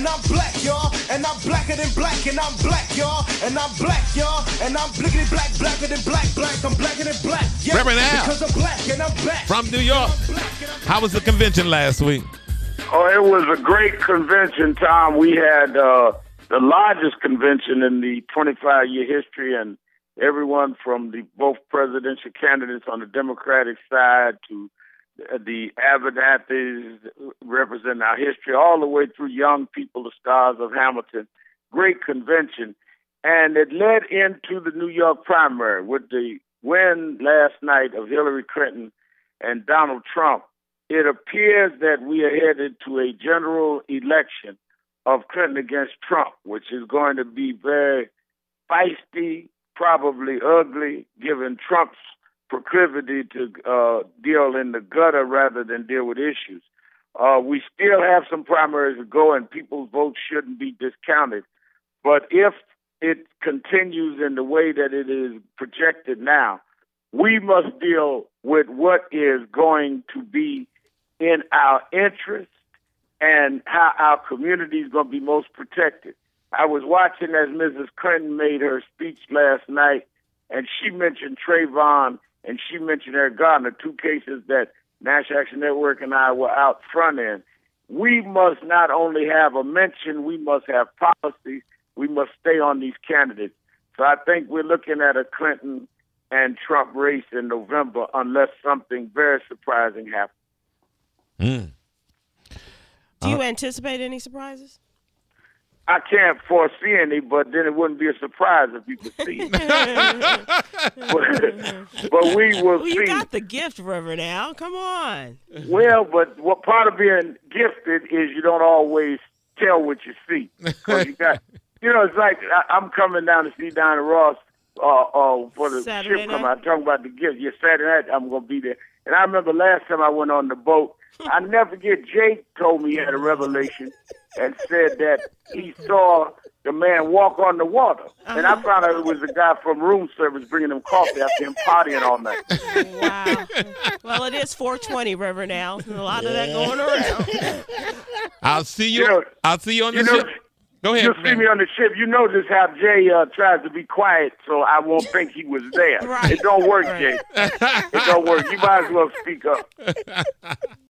and I'm black, y'all. And I'm blacker than black, and I'm black, y'all. And I'm black, y'all. And I'm blickety black, blacker than black, black. I'm blacker than black. Yeah, Reverend Al. because I'm black and I'm black. From New York. How was the convention last week? Oh, it was a great convention, Tom. We had the largest convention in the 25-year history, and everyone from both presidential candidates on the Democratic side to the avid athletes representing our history, all the way through young people, the stars of Hamilton. Great convention. And it led into the New York primary with the win last night of Hillary Clinton and Donald Trump. It appears that we are headed to a general election of Clinton against Trump, which is going to be very feisty, probably ugly, given Trump's proclivity to deal in the gutter rather than deal with issues. We still have some primaries to go, and people's votes shouldn't be discounted. But if it continues in the way that it is projected now, we must deal with what is going to be in our interest and how our community is going to be most protected. I was watching as Mrs. Clinton made her speech last night, and she mentioned Trayvon and she mentioned Eric Gardner, two cases that National Action Network and I were out front in. We must not only have a mention, we must have policy. We must stay on these candidates. So I think we're looking at a Clinton and Trump race in November unless something very surprising happens. Do you anticipate any surprises? I can't foresee any, but then it wouldn't be a surprise if you could see it. but we will see. You got the gift, Reverend Al. Come on. Well, but what part of being gifted is you don't always tell what you see. 'Cause you got, it's like I'm coming down to see Diana Ross for the Saturday ship come night? out. Talking about the gift. Yeah, Saturday night I'm going to be there. And I remember last time I went on the boat, I never forget, Jake told me he had a revelation and said that he saw the man walk on the water. And I found out it was the guy from room service bringing him coffee after him partying all night. Wow. Well, it is 420, Reverend Al. There's a lot of that going around. I'll see you. I'll see you on the ship. Go ahead. You'll see me on the ship. You notice how Jay tries to be quiet so I won't think he was there. Right. It don't work, Jay. It don't work. You might as well speak up.